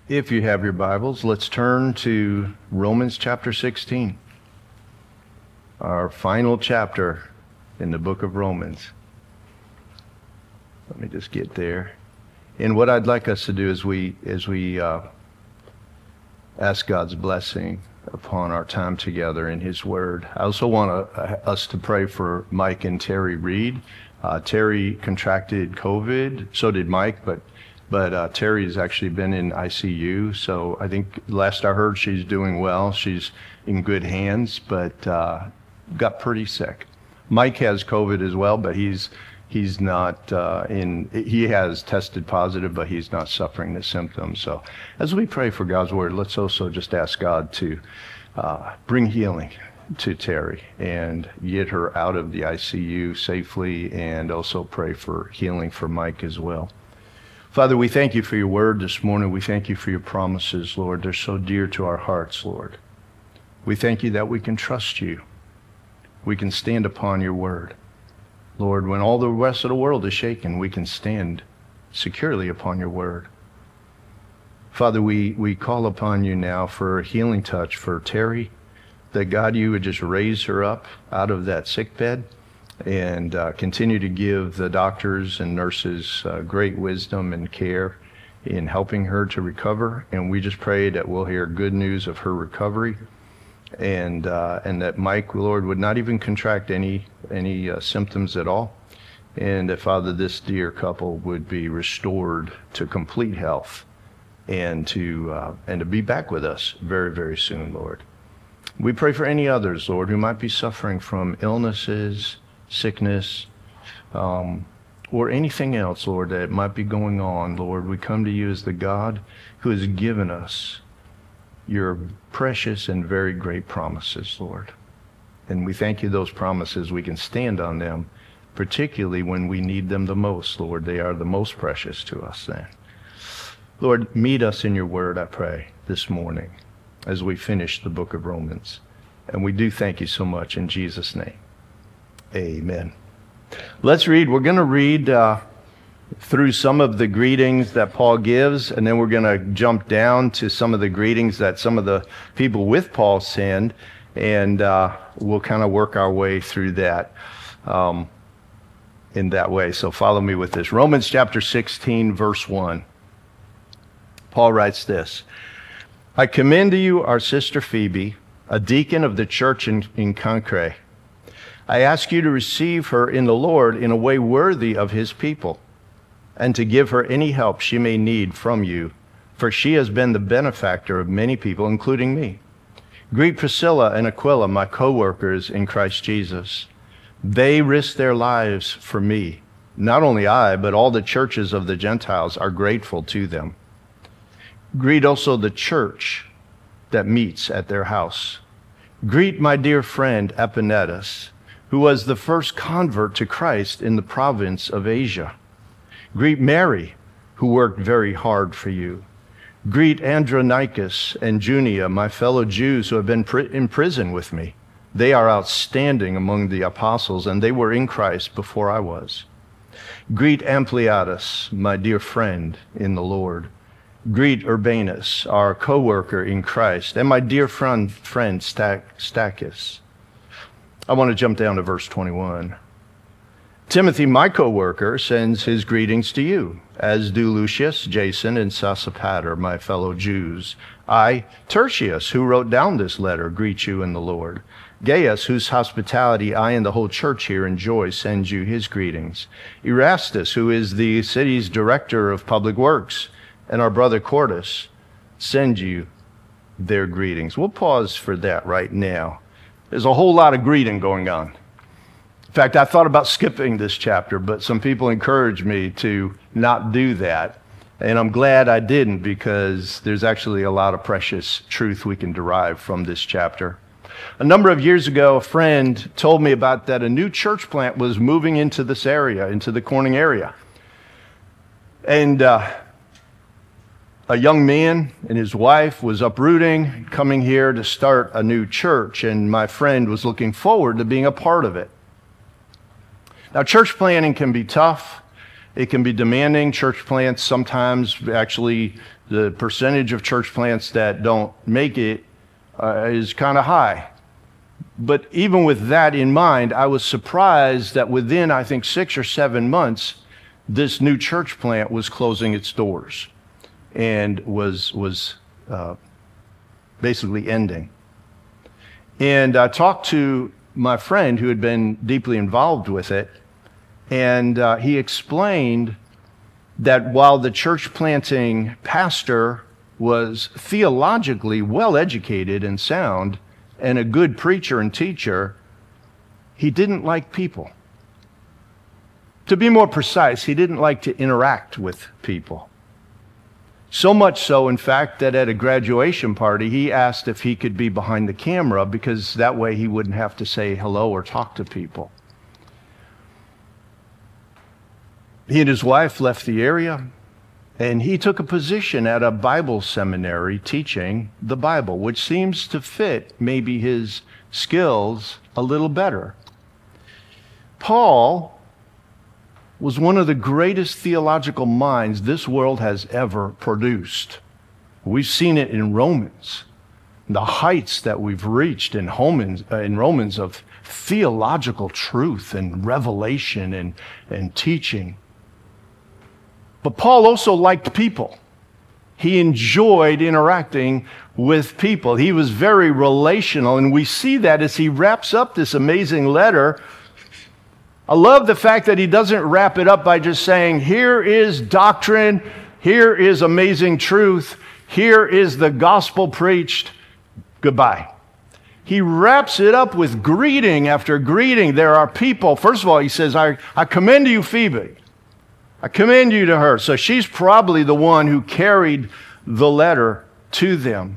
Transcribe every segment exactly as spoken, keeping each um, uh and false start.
If you have your Bibles, let's turn to Romans chapter sixteen, our final chapter in the book of Romans. Let me just get there. And what I'd like us to do is we, as we uh, ask God's blessing upon our time together in His Word. I also want uh, us to pray for Mike and Terry Reed. Uh, Terry contracted COVID, so did Mike, but But uh, Terry has actually been in I C U, so I think last I heard she's doing well. She's in good hands, but uh, got pretty sick. Mike has COVID as well, but he's he's not uh, in. He has tested positive, but he's not suffering the symptoms. So, as we pray for God's word, let's also just ask God to uh, bring healing to Terry and get her out of the I C U safely, and also pray for healing for Mike as well. Father, we thank you for your word this morning. We thank you for your promises, Lord. They're so dear to our hearts, Lord. We thank you that we can trust you. We can stand upon your word. Lord, when all the rest of the world is shaken, we can stand securely upon your word. Father, we, we call upon you now for a healing touch for Terry, that God, you would just raise her up out of that sick bed, and uh, continue to give the doctors and nurses uh, great wisdom and care in helping her to recover. And we just pray that we'll hear good news of her recovery, and uh, and that Mike, Lord, would not even contract any any uh, symptoms at all, and that, Father, this dear couple would be restored to complete health, and to uh, and to be back with us very, very soon, Lord. We pray for any others, Lord, who might be suffering from illnesses, sickness, um, or anything else, Lord, that might be going on. Lord, we come to you as the God who has given us your precious and very great promises, Lord. And we thank you those promises. We can stand on them, particularly when we need them the most, Lord. They are the most precious to us then. Lord, meet us in your word, I pray, this morning as we finish the book of Romans. And we do thank you so much in Jesus' name. Amen. Let's read. We're going to read uh, through some of the greetings that Paul gives, and then we're going to jump down to some of the greetings that some of the people with Paul send, and uh, we'll kind of work our way through that um, in that way. So follow me with this. Romans chapter sixteen, verse one. Paul writes this: I commend to you our sister Phoebe, a deacon of the church in, in Cenchreae. I ask you to receive her in the Lord in a way worthy of his people, and to give her any help she may need from you, for she has been the benefactor of many people, including me. Greet Priscilla and Aquila, my co-workers in Christ Jesus. They risked their lives for me. Not only I, but all the churches of the Gentiles are grateful to them. Greet also the church that meets at their house. Greet my dear friend Epaenetus, who was the first convert to Christ in the province of Asia. Greet Mary, who worked very hard for you. Greet Andronicus and Junia, my fellow Jews who have been in prison with me. They are outstanding among the apostles, and they were in Christ before I was. Greet Ampliatus, my dear friend in the Lord. Greet Urbanus, our co-worker in Christ, and my dear friend, friend Stachys. I want to jump down to verse twenty-one. Timothy, my co-worker, sends his greetings to you, as do Lucius, Jason, and Sosipater, my fellow Jews. I, Tertius, who wrote down this letter, greet you in the Lord. Gaius, whose hospitality I and the whole church here enjoy, sends you his greetings. Erastus, who is the city's director of public works, and our brother Quartus, send you their greetings. We'll pause for that right now. There's a whole lot of greeting going on. In fact, I thought about skipping this chapter, but some people encouraged me to not do that. And I'm glad I didn't, because there's actually a lot of precious truth we can derive from this chapter. A number of years ago, a friend told me about that a new church plant was moving into this area, into the Corning area. And uh, a young man and his wife was uprooting, coming here to start a new church, and my friend was looking forward to being a part of it. Now, church planting can be tough. It can be demanding. Church plants sometimes actually The percentage of church plants that don't make it uh, is kind of high. But even with that in mind, I was surprised that within, I think, six or seven months, this new church plant was closing its doors and was, was uh, basically ending. And I talked to my friend who had been deeply involved with it, and uh, he explained that while the church planting pastor was theologically well educated and sound, and a good preacher and teacher, he didn't like people. To be more precise, he didn't like to interact with people. So much so, in fact, that at a graduation party, he asked if he could be behind the camera because that way he wouldn't have to say hello or talk to people. He and his wife left the area, and he took a position at a Bible seminary teaching the Bible, which seems to fit maybe his skills a little better. Paul was one of the greatest theological minds this world has ever produced. We've seen it in Romans, the heights that we've reached in Romans, uh, in Romans of theological truth and revelation and, and teaching. But Paul also liked people. He enjoyed interacting with people. He was very relational, and we see that as he wraps up this amazing letter. I love the fact that he doesn't wrap it up by just saying, here is doctrine, here is amazing truth, here is the gospel preached, goodbye. He wraps it up with greeting after greeting. There are people. First of all, he says, I, I commend to you Phoebe. I commend you to her. So she's probably the one who carried the letter to them.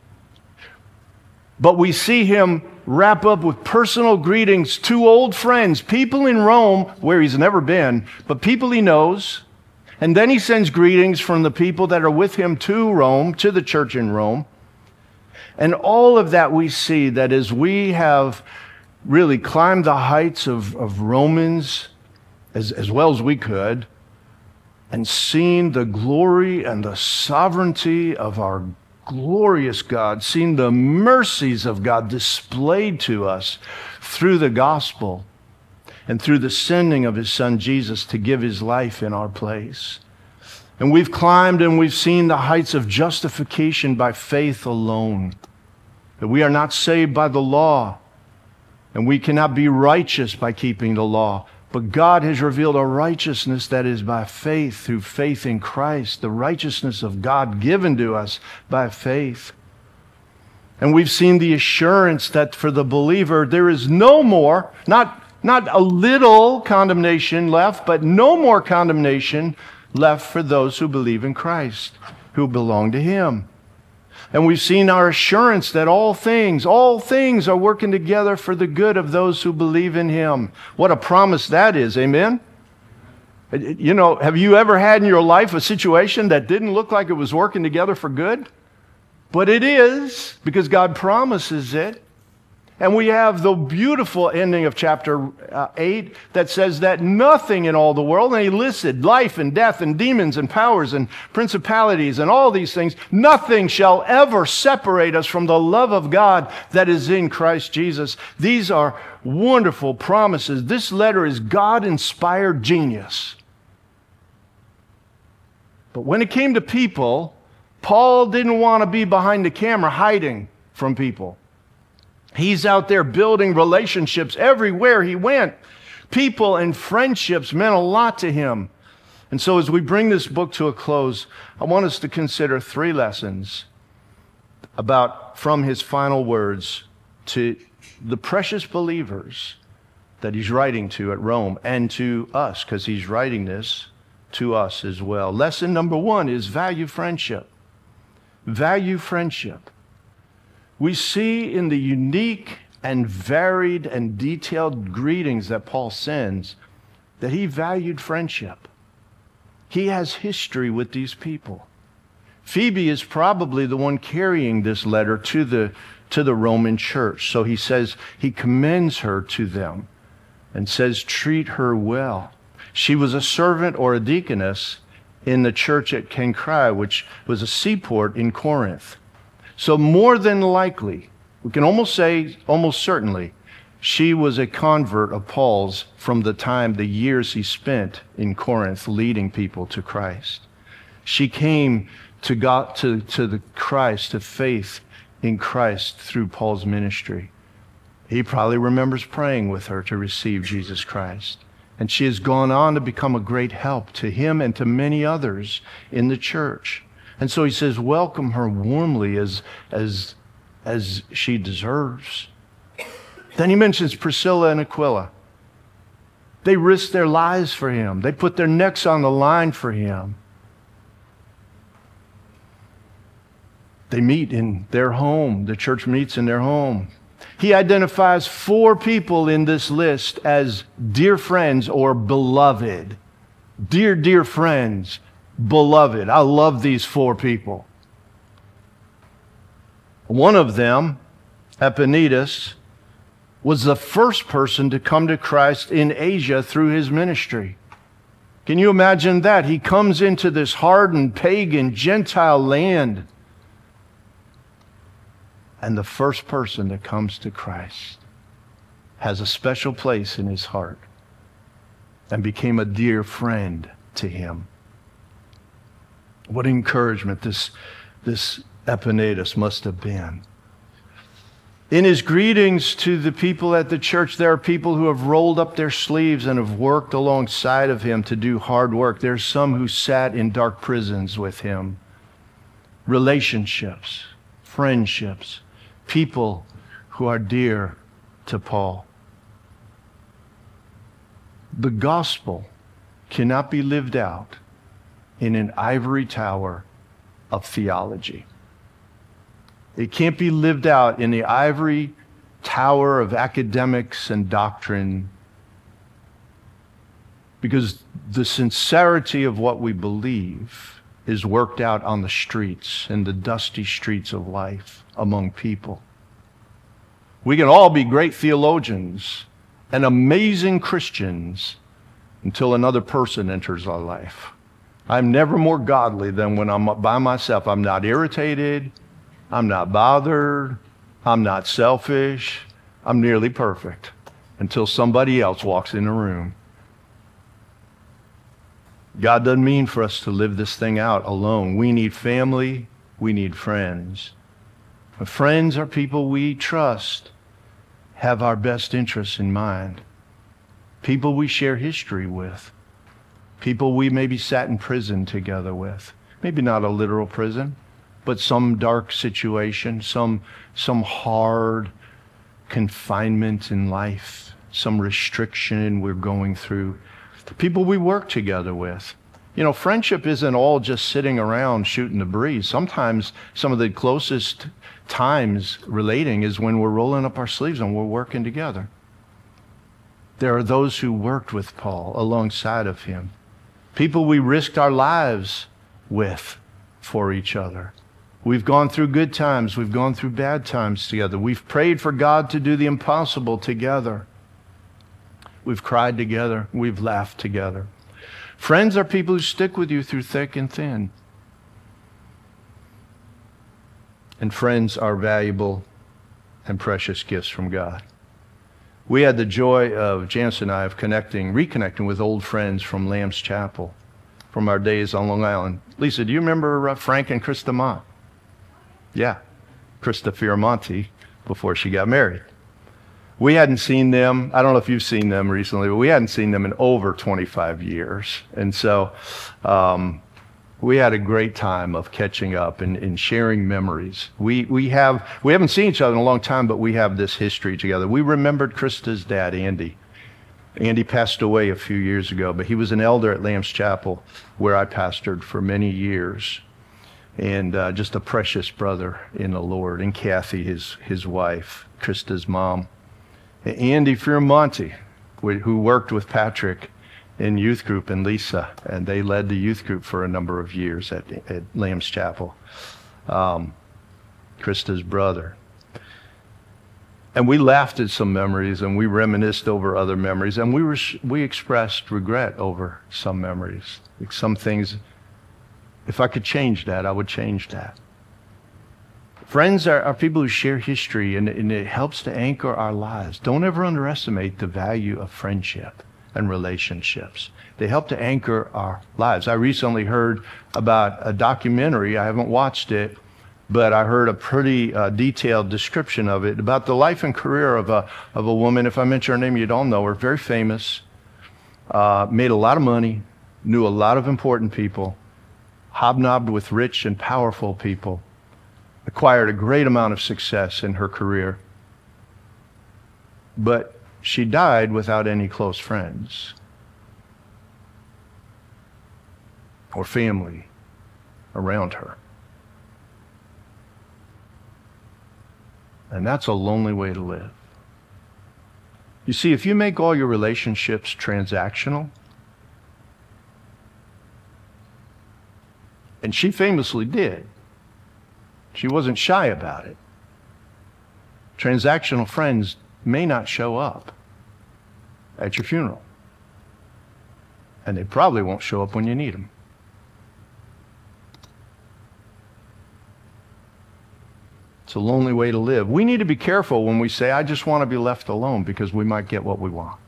But we see him wrap up with personal greetings to old friends, people in Rome where he's never been, but people he knows. And then he sends greetings from the people that are with him to Rome, to the church in Rome. And all of that we see that as we have really climbed the heights of, of Romans as, as well as we could, and seen the glory and the sovereignty of our glorious God, seen the mercies of God displayed to us through the gospel and through the sending of his son Jesus to give his life in our place. And we've climbed and we've seen the heights of justification by faith alone, that we are not saved by the law, and we cannot be righteous by keeping the law. But God has revealed a righteousness that is by faith, through faith in Christ, the righteousness of God given to us by faith. And we've seen the assurance that for the believer, there is no more, not, not a little condemnation left, but no more condemnation left for those who believe in Christ, who belong to him. And we've seen our assurance that all things, all things are working together for the good of those who believe in him. What a promise that is, amen? You know, have you ever had in your life a situation that didn't look like it was working together for good? But it is, because God promises it. And we have the beautiful ending of chapter uh, eight that says that nothing in all the world, and he listed life and death and demons and powers and principalities and all these things, nothing shall ever separate us from the love of God that is in Christ Jesus. These are wonderful promises. This letter is God-inspired genius. But when it came to people, Paul didn't want to be behind the camera hiding from people. He's out there building relationships everywhere he went. People and friendships meant a lot to him. And so as we bring this book to a close, I want us to consider three lessons about from his final words to the precious believers that he's writing to at Rome and to us, because he's writing this to us as well. Lesson number one is value friendship. Value friendship. We see in the unique and varied and detailed greetings that Paul sends that he valued friendship. He has history with these people. Phoebe is probably the one carrying this letter to the, to the Roman church. So he says he commends her to them and says, treat her well. She was a servant or a deaconess in the church at Cenchreae, which was a seaport in Corinth. So more than likely, we can almost say, almost certainly, she was a convert of Paul's from the time, the years he spent in Corinth leading people to Christ. She came to God, to, to the Christ, to faith in Christ through Paul's ministry. He probably remembers praying with her to receive Jesus Christ. And she has gone on to become a great help to him and to many others in the church. And so he says, welcome her warmly as, as, as she deserves. Then he mentions Priscilla and Aquila. They risked their lives for him. They put their necks on the line for him. They meet in their home. The church meets in their home. He identifies four people in this list as dear friends or beloved. Dear, dear friends, beloved. I love these four people. One of them, Epaenetus, was the first person to come to Christ in Asia through his ministry. Can you imagine that? He comes into this hardened, pagan, Gentile land, and the first person that comes to Christ has a special place in his heart and became a dear friend to him. What encouragement this, this Epaenetus must have been. In his greetings to the people at the church, there are people who have rolled up their sleeves and have worked alongside of him to do hard work. There's some who sat in dark prisons with him. Relationships, friendships, people who are dear to Paul. The gospel cannot be lived out in an ivory tower of theology. It can't be lived out in the ivory tower of academics and doctrine, because the sincerity of what we believe is worked out on the streets, in the dusty streets of life among people. We can all be great theologians and amazing Christians until another person enters our life. I'm never more godly than when I'm by myself. I'm not irritated. I'm not bothered. I'm not selfish. I'm nearly perfect until somebody else walks in the room. God doesn't mean for us to live this thing out alone. We need family. We need friends. But friends are people we trust, have our best interests in mind. People we share history with. People we maybe sat in prison together with. Maybe not a literal prison, but some dark situation, some, some hard confinement in life, some restriction we're going through. The people we work together with. You know, friendship isn't all just sitting around shooting the breeze. Sometimes some of the closest times relating is when we're rolling up our sleeves and we're working together. There are those who worked with Paul alongside of him. People we risked our lives with for each other. We've gone through good times. We've gone through bad times together. We've prayed for God to do the impossible together. We've cried together. We've laughed together. Friends are people who stick with you through thick and thin. And friends are valuable and precious gifts from God. We had the joy of, Janice and I, of connecting, reconnecting with old friends from Lamb's Chapel from our days on Long Island. Lisa, do you remember uh, Frank and Krista Mott? Yeah, Krista Fioramonti, before she got married. We hadn't seen them, I don't know if you've seen them recently, but we hadn't seen them in over twenty-five years. And so um, we had a great time of catching up and, and sharing memories. We, we, have, we haven't seen each other in a long time, but we have this history together. We remembered Krista's dad, Andy. Andy passed away a few years ago, but he was an elder at Lamb's Chapel, where I pastored for many years. And uh, just a precious brother in the Lord. And Kathy, his, his wife, Krista's mom. Andy Fioramonti, who worked with Patrick in youth group, and Lisa, and they led the youth group for a number of years at, at Lamb's Chapel. Um, Krista's brother. And we laughed at some memories, and we reminisced over other memories, and we were we expressed regret over some memories. Some things If I could change that, I would change that. Friends are, are people who share history, and, and it helps to anchor our lives. Don't ever underestimate the value of friendship and relationships. They help to anchor our lives. I recently heard about a documentary. I haven't watched it, but I heard a pretty uh, detailed description of it about the life and career of a of a woman. If I mention her name, you'd all know her. Very famous, uh, made a lot of money, knew a lot of important people, hobnobbed with rich and powerful people, acquired a great amount of success in her career. But she died without any close friends or family around her. And that's a lonely way to live. You see, if you make all your relationships transactional, and she famously did, she wasn't shy about it. Transactional friends may not show up at your funeral. And they probably won't show up when you need them. It's a lonely way to live. We need to be careful when we say, I just want to be left alone, because we might get what we want.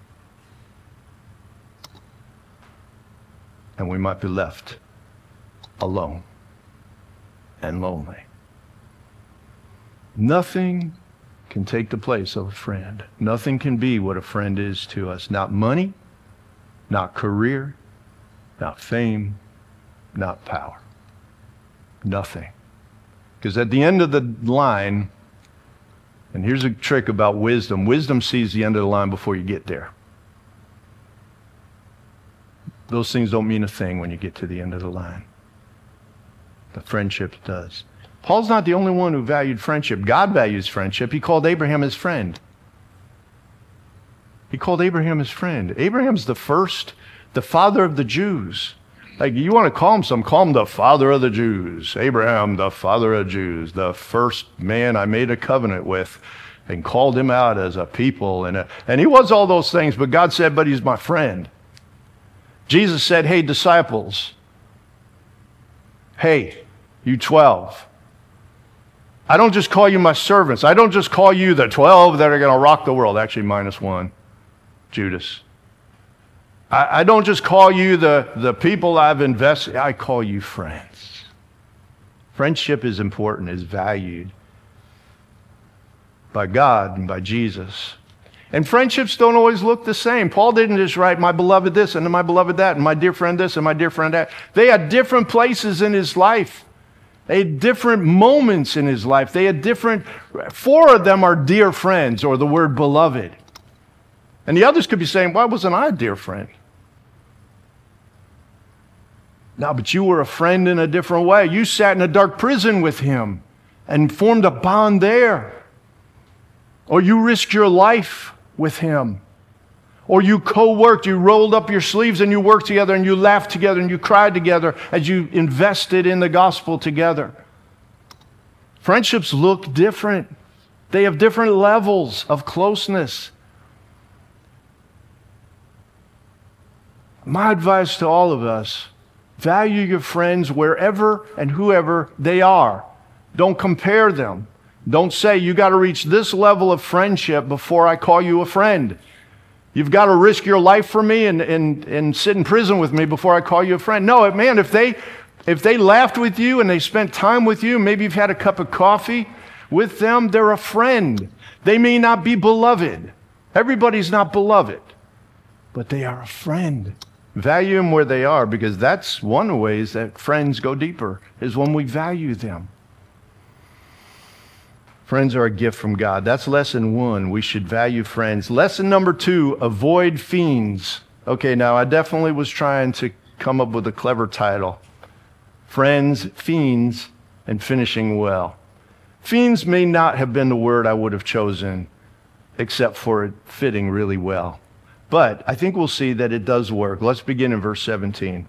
And we might be left alone and lonely. Nothing can take the place of a friend. Nothing can be what a friend is to us. Not money, not career, not fame, not power. Nothing. Because at the end of the line, and here's a trick about wisdom, wisdom sees the end of the line before you get there. Those things don't mean a thing when you get to the end of the line. The friendship does. Paul's not the only one who valued friendship. God values friendship. He called Abraham his friend. He called Abraham his friend. Abraham's the first, the father of the Jews. Like, you want to call him some, call him the father of the Jews. Abraham, the father of Jews, the first man I made a covenant with and called him out as a people. And, a, and he was all those things, but God said, but he's my friend. Jesus said, hey, disciples, hey, you twelve, I don't just call you my servants. I don't just call you the twelve that are going to rock the world. Actually, minus one, Judas. I, I don't just call you the, the people I've invested. I call you friends. Friendship is important, is valued by God and by Jesus. And friendships don't always look the same. Paul didn't just write, my beloved this, and my beloved that, and my dear friend this, and my dear friend that. They had different places in his life. They had different moments in his life. They had different, four of them are dear friends, or the word beloved. And the others could be saying, why wasn't I a dear friend? No, but you were a friend in a different way. You sat in a dark prison with him and formed a bond there. Or you risked your life with him. Or you co-worked, you rolled up your sleeves and you worked together and you laughed together and you cried together as you invested in the gospel together. Friendships look different. They have different levels of closeness. My advice to all of us, value your friends wherever and whoever they are. Don't compare them. Don't say, you got to reach this level of friendship before I call you a friend. You've got to risk your life for me and, and, and sit in prison with me before I call you a friend. No, man, if they, if they laughed with you and they spent time with you, maybe you've had a cup of coffee with them, they're a friend. They may not be beloved. Everybody's not beloved, but they are a friend. Value them where they are, because that's one of the ways that friends go deeper, is when we value them. Friends are a gift from God. That's lesson one. We should value friends. Lesson number two, avoid fiends. Okay, now I definitely was trying to come up with a clever title. Friends, fiends, and finishing well. Fiends may not have been the word I would have chosen, except for it fitting really well. But I think we'll see that it does work. Let's begin in verse seventeen.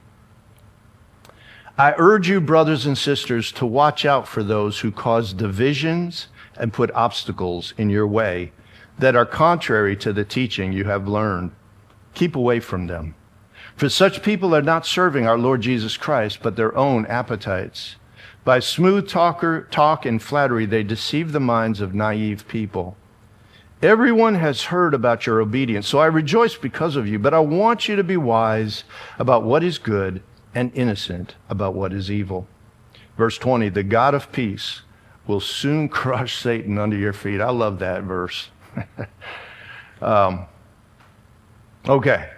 I urge you, brothers and sisters, to watch out for those who cause divisions and put obstacles in your way that are contrary to the teaching you have learned. Keep away from them. For such people are not serving our Lord Jesus Christ, but their own appetites. By smooth talker, talk and flattery, they deceive the minds of naive people. Everyone has heard about your obedience, so I rejoice because of you, but I want you to be wise about what is good and innocent about what is evil. Verse twenty, the God of peace will soon crush Satan under your feet. I love that verse. um, okay.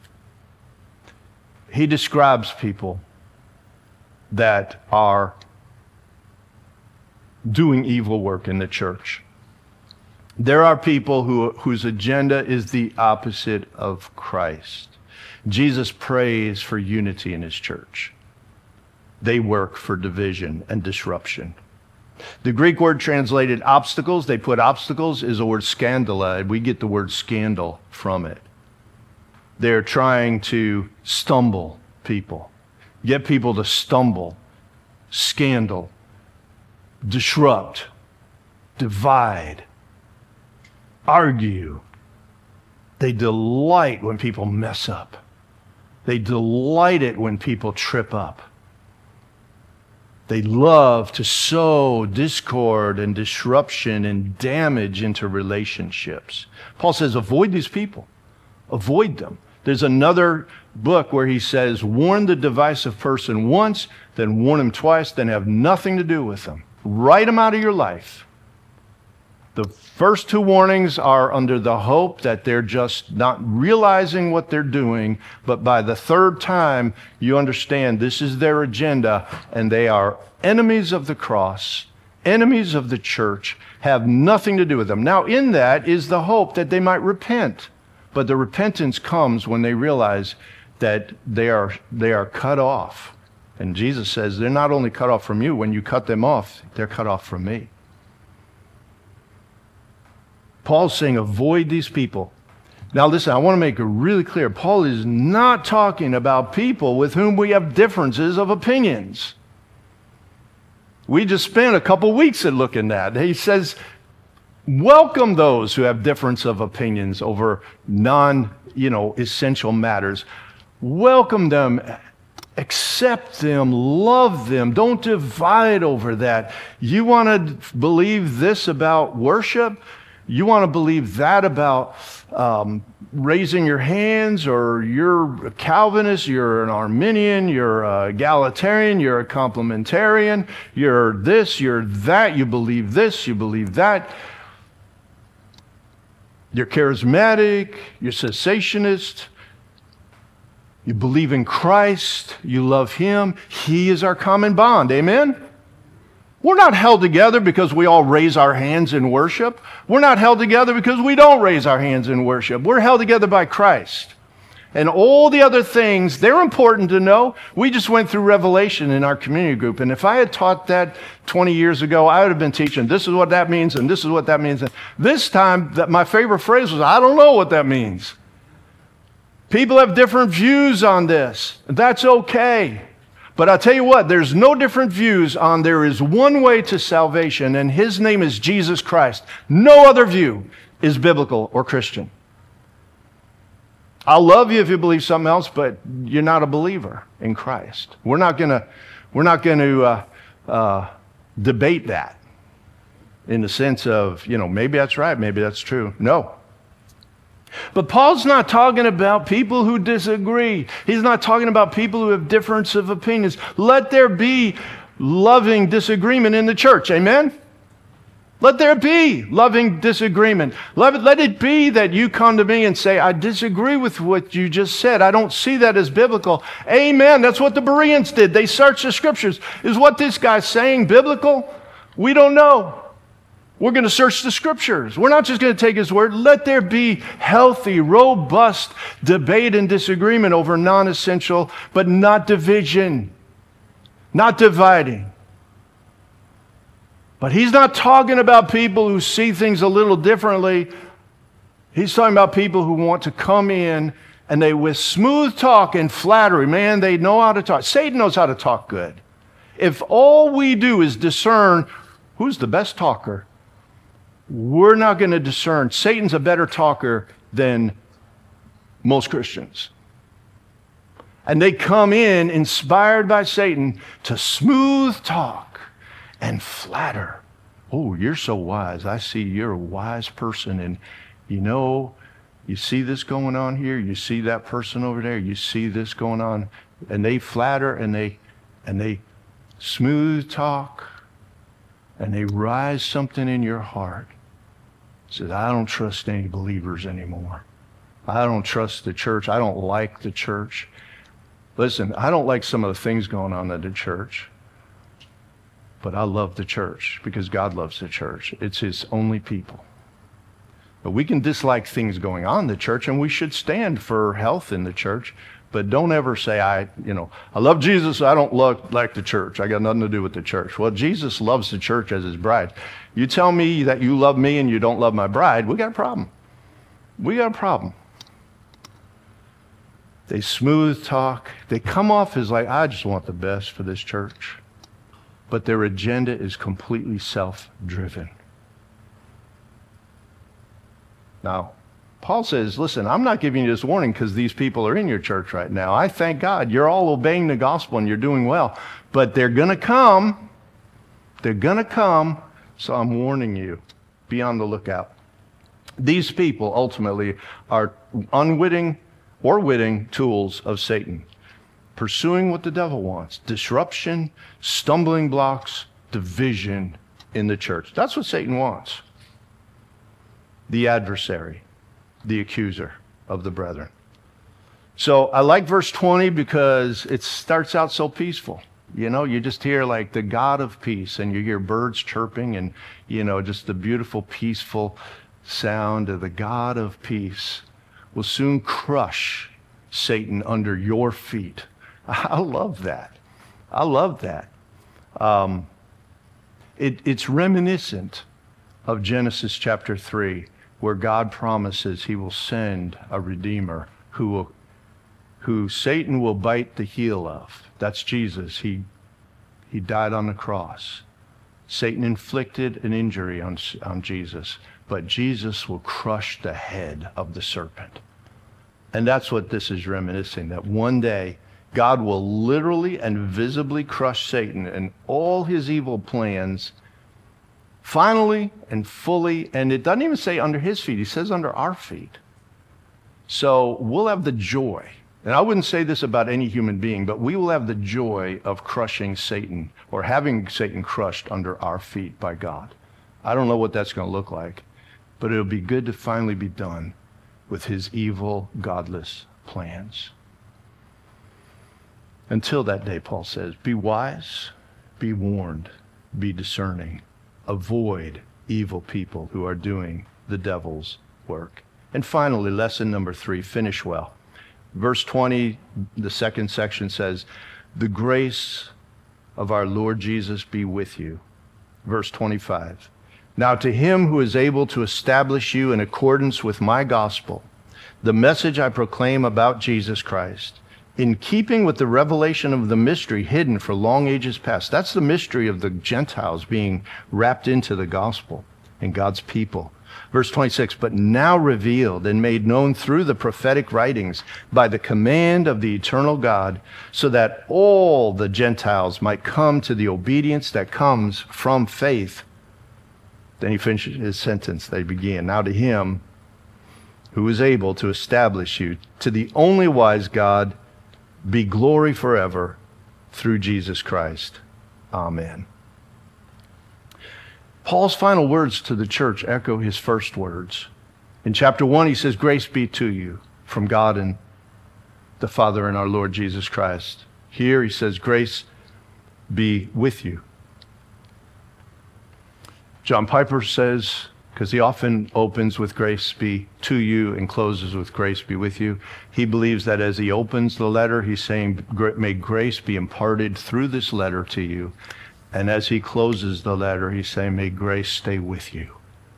He describes people that are doing evil work in the church. There are people who, whose agenda is the opposite of Christ. Jesus prays for unity in his church. They work for division and disruption. The Greek word translated obstacles, they put obstacles, is the word scandala, and we get the word scandal from it. They're trying to stumble people, get people to stumble, scandal, disrupt, divide, argue. They delight when people mess up. They delight it when people trip up. They love to sow discord and disruption and damage into relationships. Paul says, avoid these people. Avoid them. There's another book where he says, warn the divisive person once, then warn him twice, then have nothing to do with them. Write them out of your life. The first two warnings are under the hope that they're just not realizing what they're doing, but by the third time, you understand this is their agenda, and they are enemies of the cross, enemies of the church, have nothing to do with them. Now, in that is the hope that they might repent, but the repentance comes when they realize that they are, they are cut off. And Jesus says they're not only cut off from you, when you cut them off, they're cut off from me. Paul's saying, avoid these people. Now listen, I want to make it really clear. Paul is not talking about people with whom we have differences of opinions. We just spent a couple weeks at looking at that. He says, welcome those who have difference of opinions over non, you know, essential matters. Welcome them. Accept them, love them. Don't divide over that. You want to believe this about worship? You want to believe that about um, raising your hands, or you're a Calvinist, you're an Arminian, you're a Egalitarian, you're a complementarian, you're this, you're that, you believe this, you believe that. You're charismatic, you're cessationist, you believe in Christ, you love him. He is our common bond, amen? We're not held together because we all raise our hands in worship. We're not held together because we don't raise our hands in worship. We're held together by Christ. And all the other things, they're important to know. We just went through Revelation in our community group. And if I had taught that twenty years ago, I would have been teaching, this is what that means, and this is what that means. And this time, that my favorite phrase was, I don't know what that means. People have different views on this. That's okay. But I'll tell you what, there's no different views on there is one way to salvation, and his name is Jesus Christ. No other view is biblical or Christian. I'll love you if you believe something else, but you're not a believer in Christ. We're not gonna, we're not going to uh, uh, debate that in the sense of, you know, maybe that's right, maybe that's true. No. But Paul's not talking about people who disagree. He's not talking about people who have difference of opinions. Let there be loving disagreement in the church. Amen? Let there be loving disagreement. Let it, let it be that you come to me and say, I disagree with what you just said. I don't see that as biblical. Amen. That's what the Bereans did. They searched the scriptures. Is what this guy's saying biblical? We don't know. We're going to search the scriptures. We're not just going to take his word. Let there be healthy, robust debate and disagreement over non-essential, but not division, not dividing. But he's not talking about people who see things a little differently. He's talking about people who want to come in and they, with smooth talk and flattery, man, they know how to talk. Satan knows how to talk good. If all we do is discern who's the best talker, we're not going to discern. Satan's a better talker than most Christians. And they come in inspired by Satan to smooth talk and flatter. Oh, you're so wise. I see you're a wise person. And you know, you see this going on here. You see that person over there. You see this going on. And they flatter and they, and they smooth talk. And they rise something in your heart. Says, I don't trust any believers anymore. I don't trust the church. I don't like the church. Listen, I don't like some of the things going on in the church, but I love the church because God loves the church. It's his only people. But we can dislike things going on in the church, and we should stand for health in the church, but don't ever say, I, you know, I love Jesus, I don't look like the church. I got nothing to do with the church. Well, Jesus loves the church as his bride. You tell me that you love me and you don't love my bride, we got a problem. We got a problem. They smooth talk. They come off as like, I just want the best for this church. But their agenda is completely self-driven. Now, Paul says, listen, I'm not giving you this warning because these people are in your church right now. I thank God you're all obeying the gospel and you're doing well. But they're going to come. They're going to come. So I'm warning you. Be on the lookout. These people ultimately are unwitting or witting tools of Satan, pursuing what the devil wants: disruption, stumbling blocks, division in the church. That's what Satan wants. The adversary, the accuser of the brethren. So I like verse twenty because it starts out so peaceful. You know, you just hear like the God of peace, and you hear birds chirping, and, you know, just the beautiful, peaceful sound of the God of peace will soon crush Satan under your feet. I love that. I love that. Um, it, it's reminiscent of Genesis chapter three, where God promises he will send a Redeemer who will, who Satan will bite the heel of. That's Jesus. He, he died on the cross. Satan inflicted an injury on, on Jesus, but Jesus will crush the head of the serpent. And that's what this is reminiscing, that one day God will literally and visibly crush Satan and all his evil plans finally and fully. And it doesn't even say under his feet. He says under our feet. So we'll have the joy. And I wouldn't say this about any human being, but we will have the joy of crushing Satan, or having Satan crushed under our feet by God. I don't know what that's going to look like, but it'll be good to finally be done with his evil, godless plans. Until that day, Paul says, be wise, be warned, be discerning. Avoid evil people who are doing the devil's work. And finally, lesson number three, finish well. Verse twenty, the second section says, the grace of our Lord Jesus be with you. Verse twenty-five, now to him who is able to establish you in accordance with my gospel, the message I proclaim about Jesus Christ, in keeping with the revelation of the mystery hidden for long ages past. That's the mystery of the Gentiles being wrapped into the gospel and God's people. Verse twenty-six, but now revealed and made known through the prophetic writings by the command of the eternal God, so that all the Gentiles might come to the obedience that comes from faith. Then he finishes his sentence. They began, now to him who is able to establish you, to the only wise God, be glory forever through Jesus Christ. Amen. Paul's final words to the church echo his first words. In chapter one, he says, grace be to you from God and the Father and our Lord Jesus Christ. Here he says, grace be with you. John Piper says, because he often opens with grace be to you and closes with grace be with you. He believes that as he opens the letter, he's saying, may grace be imparted through this letter to you. And as he closes the letter, he's saying, may grace stay with you.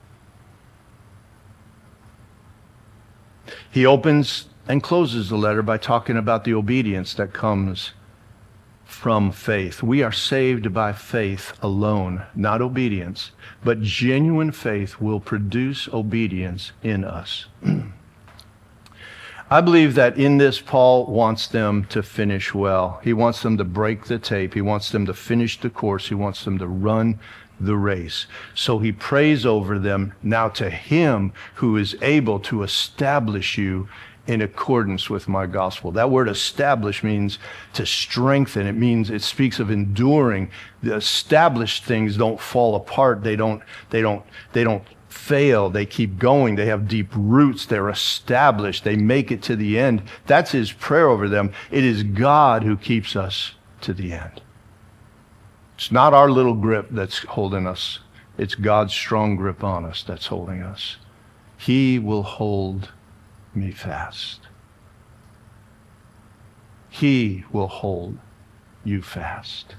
He opens and closes the letter by talking about the obedience that comes from faith. We are saved by faith alone, not obedience, but genuine faith will produce obedience in us. I believe that in this, Paul wants them to finish well. He wants them to break the tape. He wants them to finish the course. He wants them to run the race. So he prays over them, now to him who is able to establish you in accordance with my gospel. That word establish means to strengthen. It means, it speaks of enduring. The established things don't fall apart. They don't, they don't, they don't fail. They keep going. They have deep roots. They're established. They make it to the end. That's his prayer over them. It is God who keeps us to the end. It's not our little grip that's holding us. It's God's strong grip on us that's holding us. He will hold me fast. He will hold you fast.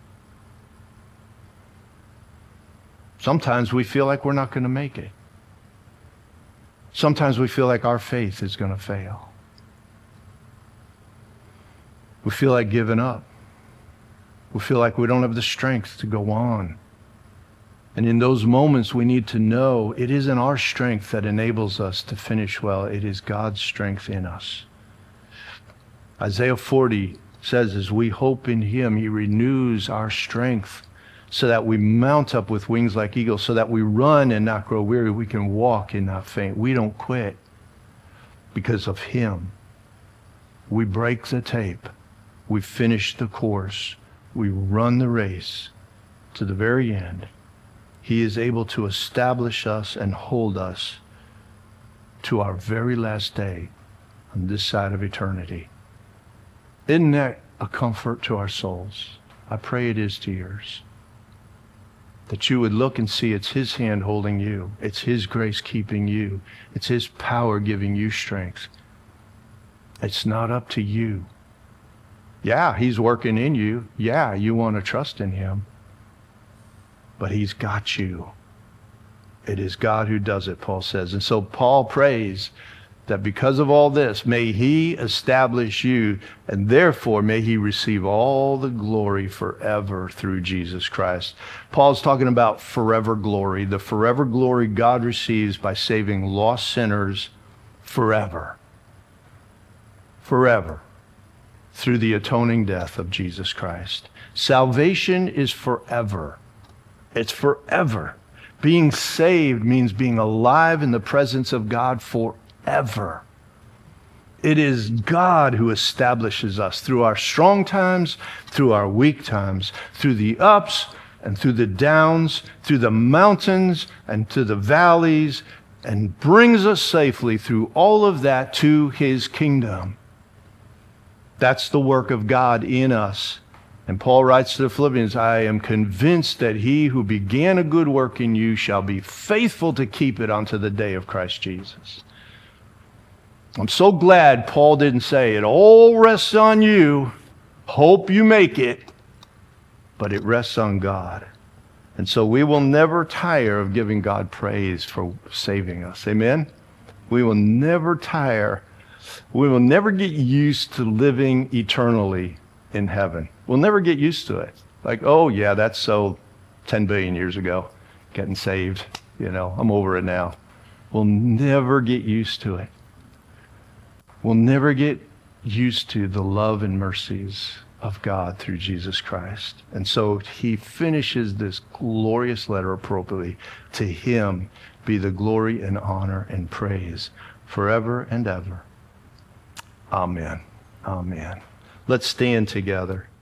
Sometimes we feel like we're not going to make it. Sometimes we feel like our faith is going to fail. We feel like giving up. We feel like we don't have the strength to go on. And in those moments, we need to know it isn't our strength that enables us to finish well. It is God's strength in us. Isaiah forty says, as we hope in him, he renews our strength so that we mount up with wings like eagles, so that we run and not grow weary. We can walk and not faint. We don't quit because of him. We break the tape. We finish the course. We run the race to the very end. He is able to establish us and hold us to our very last day on this side of eternity. Isn't that a comfort to our souls? I pray it is to yours. That you would look and see it's his hand holding you. It's his grace keeping you. It's his power giving you strength. It's not up to you. Yeah, he's working in you. Yeah, you want to trust in him. But he's got you. It is God who does it, Paul says. And so Paul prays that because of all this, may he establish you, and therefore may he receive all the glory forever through Jesus Christ. Paul's talking about forever glory, the forever glory God receives by saving lost sinners forever. Forever. Through the atoning death of Jesus Christ. Salvation is forever. It's forever. Being saved means being alive in the presence of God forever. It is God who establishes us through our strong times, through our weak times, through the ups and through the downs, through the mountains and to the valleys, and brings us safely through all of that to his kingdom. That's the work of God in us. And Paul writes to the Philippians, I am convinced that he who began a good work in you shall be faithful to keep it unto the day of Christ Jesus. I'm so glad Paul didn't say, it all rests on you. Hope you make it. But it rests on God. And so we will never tire of giving God praise for saving us. Amen? We will never tire. We will never get used to living eternally in heaven. We'll never get used to it. Like, oh yeah, that's so ten billion years ago, getting saved. You know, I'm over it now. We'll never get used to it. We'll never get used to the love and mercies of God through Jesus Christ. And so he finishes this glorious letter appropriately. To him be the glory and honor and praise forever and ever. Amen. Amen. Let's stand together.